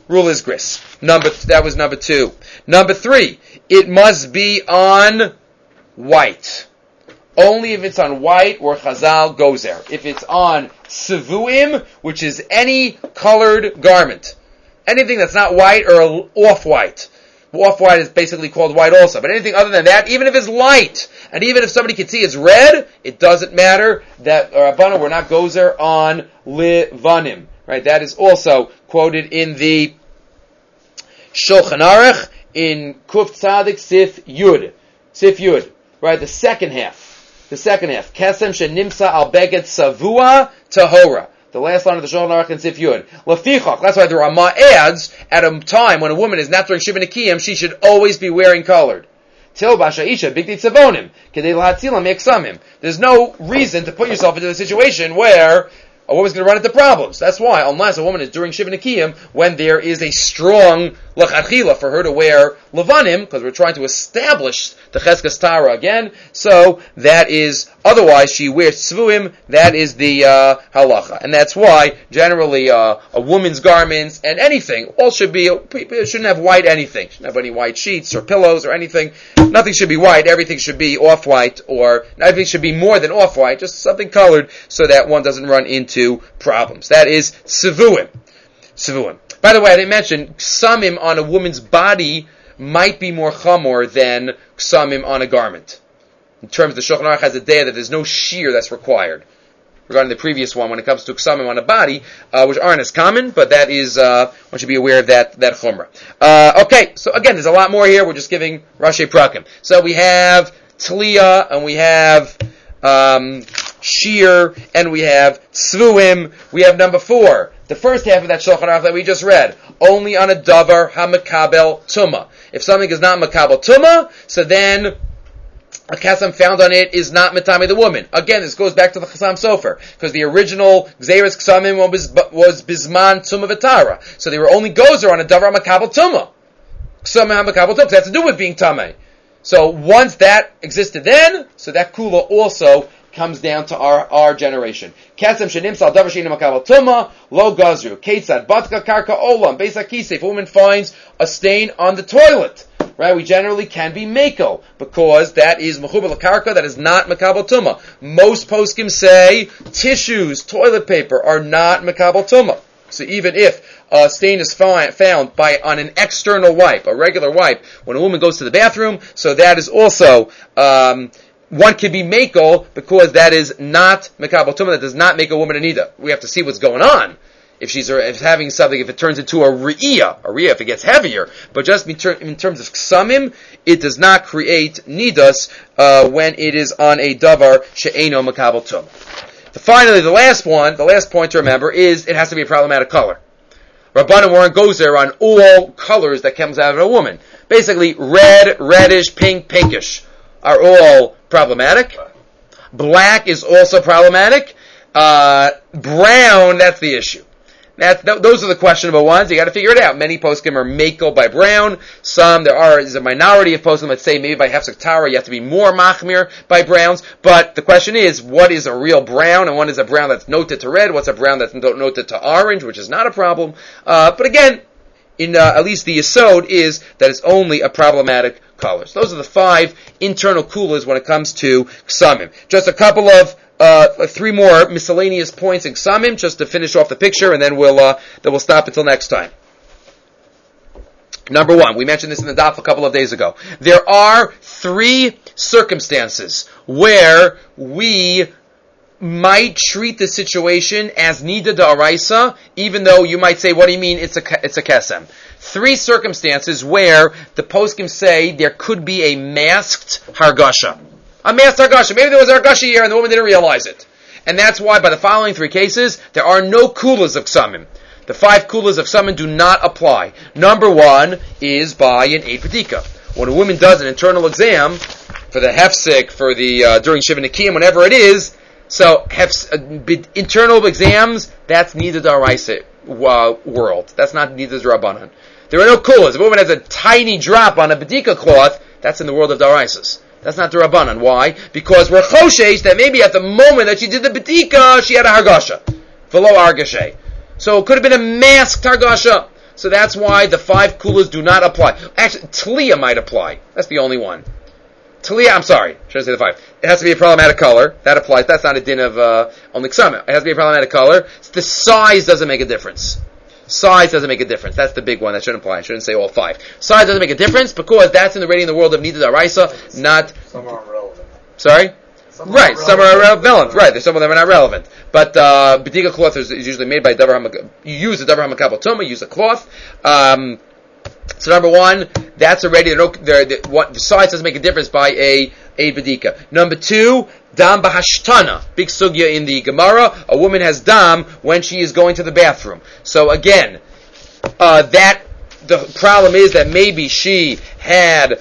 S1: That was number 2. Number 3, it must be on white. Only if it's on white where Chazal goes there. If it's on Sivuim, which is any colored garment, anything that's not white or off-white. Off-white is basically called white also. But anything other than that, even if it's light, and even if somebody can see it's red, it doesn't matter that Rabbanan were not gozer on Livanim. Right? That is also quoted in the Shulchan Aruch in Kuf Tzadik Sif Yud. Right? The second half. the second half. Kesem shenimsa al beged savua tahora. The last line of the Shulchan Aruch in Sif Yud. Lefichach. That's why the Ramah adds, at a time when a woman is not during Shiva Nekiyim, she should always be wearing colored. Til basha isha bigdi tzavonim kedei lahatzilam yeksamim. There's no reason to put yourself into a situation where a woman's going to run into problems. That's why, unless a woman is during Shiva Nekiyim, when there is a strong lachatchila for her to wear levanim, because we're trying to establish the cheskas tara again, so that is, otherwise she wears tzvuim, that is the halacha. And that's why, generally, a woman's garments and anything, all should be, shouldn't have white anything. Shouldn't have any white sheets or pillows or anything. Nothing should be white, everything should be off-white, or everything should be more than off-white, just something colored, so that one doesn't run into problems. That is tzvuim. Tzvuim. By the way, I didn't mention, ksamim on a woman's body might be more chamor than ksamim on a garment. In terms of the Shulchan Aruch has a day that there's no shear that's required. Regarding the previous one, when it comes to ksamim on a body, which aren't as common, but that is, one should be aware of that chumrah. Okay, so again, there's a lot more here, we're just giving Rashi Prakim. So we have Tliya, and we have, shear, and we have tzvuim. We have number 4. The first half of that Shulchan Aruch that we just read, only on a davar hamakabel tuma. If something is not makabel tuma, so then a kasam found on it is not metame the woman. Again, this goes back to the chasam sofer, because the original gzeres ksamim was bisman tuma v'tara. So they were only gozer on a davar hamakabel tuma. Ksamim hamakabel tuma, that's to do with being tamei. So once that existed then, so that kula also comes down to our generation. Kasem shenimsal davar she'eino makabel tuma lo gazru ketzad batka karka olam beis hakisei. If a woman finds a stain on the toilet, right? We generally can be meko because that is mechuber lakarka, that is not makabel tuma. Most poskim say tissues, toilet paper are not makabel tuma. So even if a stain is found on an external wipe, a regular wipe, when a woman goes to the bathroom, so that is also one can be meko because that is not mekabel tumah. That does not make a woman a nida. We have to see what's going on. If she's having something, if it turns into a re'iyah if it gets heavier. But just in terms of ksamim, it does not create nidas when it is on a davar she'eino mekabel tumah. Finally, the last point to remember is it has to be a problematic color. Rabbanan Warren goes there on all colors that comes out of a woman. Basically, red, reddish, pink, pinkish are all problematic. Black is also problematic. Brown, that's the issue. Those are the questionable ones. You got to figure it out. Many poskim are makel by brown. There's a minority of poskim that say maybe by hefsek tara you have to be more machmir by browns. But the question is, what is a real brown and what is a brown that's noted to red? What's a brown that's noted to orange, which is not a problem. But again, in at least the yesod is that it's only a problematic color. So those are the 5 internal kulas when it comes to ksamim. Just a couple of 3 more miscellaneous points in ksamim, just to finish off the picture, and then we'll stop until next time. Number 1, we mentioned this in the daf a couple of days ago. There are 3 circumstances where we might treat the situation as nida da'araisa, even though you might say, what do you mean it's a kesem? 3 circumstances where the poskim say there could be a masked hargasha. A masked hargasha. Maybe there was a hargasha here and the woman didn't realize it. And that's why by the following 3 cases, there are no kulas of ksamim. The 5 kulas of ksamim do not apply. Number 1 is by an eid b'dika. When a woman does an internal exam, for the hefsek, for the, during Shiva Nekiyim, whenever it is, so internal exams, that's neither da'araisa world. That's not neither Rabbanan. There are no kulas. If a woman has a tiny drop on a b'dika cloth, that's in the world of da'araisas. That's not the Rabbanan. Why? Because we're choshesh that maybe at the moment that she did the b'dika, she had a hargasha. V'lo hargashe. So it could have been a masked hargasha. So that's why the 5 kulas do not apply. Actually, tliya might apply. That's the only one. Tliya, I'm sorry, should I say the 5? It has to be a problematic color. That applies. That's not a din of only ksama. It has to be a problematic color. The size doesn't make a difference. Size doesn't make a difference. That's the big one. That shouldn't apply. I shouldn't say all 5. Size doesn't make a difference because that's already in the world of nida da'araisa, not...
S4: Some are relevant.
S1: Sorry? Some are relevant. Right, there's some of them are not relevant. But b'dika cloth is usually made by davar hamakabel. You use a davar hamakabel tuma, use a cloth. So number 1, that's already the size doesn't make a difference by a a bedika. Number 2, dam bahashtana. Big sugya in the Gemara. A woman has dam when she is going to the bathroom. So again, the problem is that maybe she had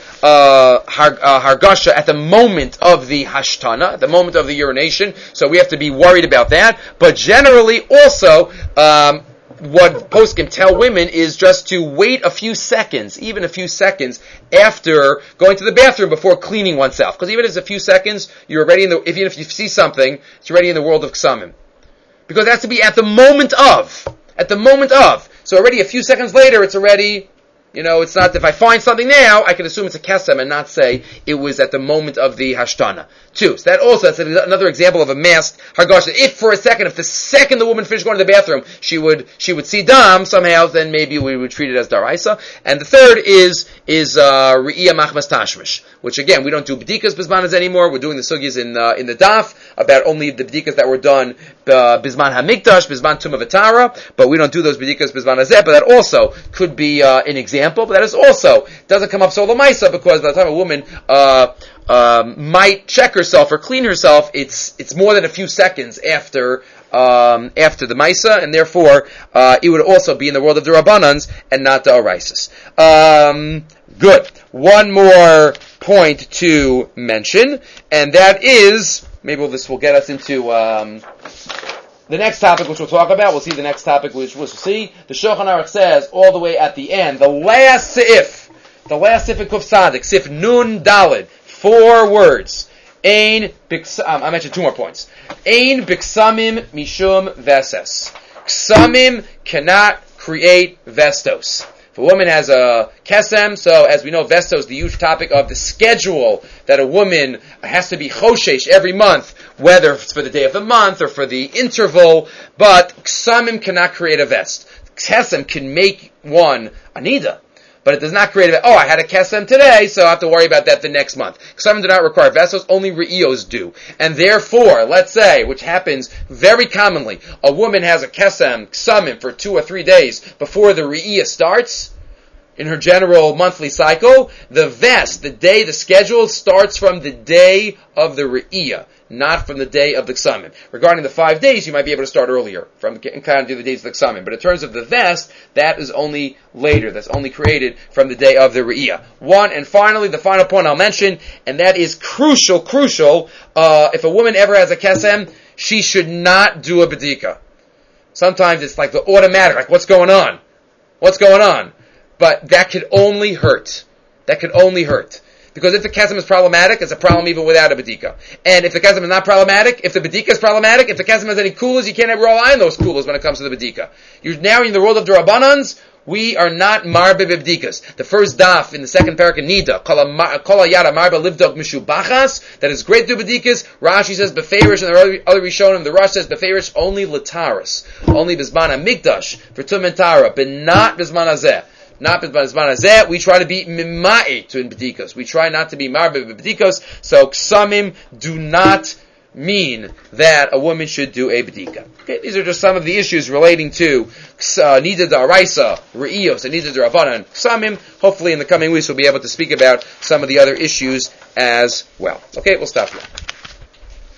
S1: hargasha at the moment of the hashtana, at the moment of the urination, so we have to be worried about that. But generally, also, what poskim tell women is just to wait a few seconds, even a few seconds after going to the bathroom before cleaning oneself. Because even if it's a few seconds, you're already even if you see something, it's already in the world of ksamim. Because it has to be at the moment of. So already a few seconds later, it's already, it's not, if I find something now, I can assume it's a kesem and not say it was at the moment of the hashtana. 2. So that's another example of a masked hargasha. If the second the woman finished going to the bathroom, she would see dam somehow, then maybe we would treat it as daraisa. And the third is re'iyah machmas tashmish, which again, we don't do b'dikas bismanas anymore. We're doing the sugyas in the daf about only the b'dikas that were done bisman hamikdash, bisman tumah v'tara, but we don't do those b'dikas bisman hazeh. But that also could be an example, but that is also doesn't come up so l'maisa, because by the time a woman might check herself or clean herself, it's more than a few seconds after the maisa, and therefore it would also be in the world of the rabbanans and not the oraisis. Good. One more point to mention, and that is, maybe this will get us into the next topic, which we'll talk about. We'll see the next topic, which we'll see. The Shulchan Aruch says all the way at the end, the last seif in Kuf Tzadik, seif Nun Dalid. 4 words. I mentioned 2 more points. Ein biksamim mishum veses. Ksamim cannot create vestos. If a woman has a kesem, so as we know, vestos, the huge topic of the schedule that a woman has to be choshesh every month, whether it's for the day of the month or for the interval, but ksamim cannot create a vest. Kesem can make one a nida, but it does not create I had a kesem today, so I have to worry about that the next month. Kesem do not require vestos, only re'ios do. And therefore, let's say, which happens very commonly, a woman has a kesemim for 2 or 3 days before the re'iyah starts, in her general monthly cycle, the schedule starts from the day of the re'iyah, not from the day of the ksamim. Regarding the 5 days, you might be able to start earlier, from kind of do the days of the ksamim. But in terms of the vest, that is only later. That's only created from the day of the re'iyah. And finally, the final point I'll mention, and that is crucial, if a woman ever has a kesem, she should not do a bedika. Sometimes it's like the automatic, like what's going on? But that could only hurt. Because if the kesem is problematic, it's a problem even without a bedika. And if the kesem is not problematic, if the bedika is problematic, if the kesem has any kulas, you can't ever rely on those kulas when it comes to the bedika. You're now in the world of the rabbanans. We are not marbe b'bdikas. The first daf in the second parak in Nida, kol yada marbe livdok mishubachas, that is great to b'dikas. Rashi says beferish, and the other Rishonim, the Rosh says beferish only lataris, only bisman hamikdash for tum and tara, but not bisman hazeh. Not bisman hazeh. We try to be mima'e to in b'dikas. We try not to be marbe b'bdikas. So ksamim do not mean that a woman should do a bedika. Okay, these are just some of the issues relating to nida da'araisa, re'iyos, and nida da'ravanan, ksamim. Hopefully in the coming weeks we'll be able to speak about some of the other issues as well. Okay, we'll stop here.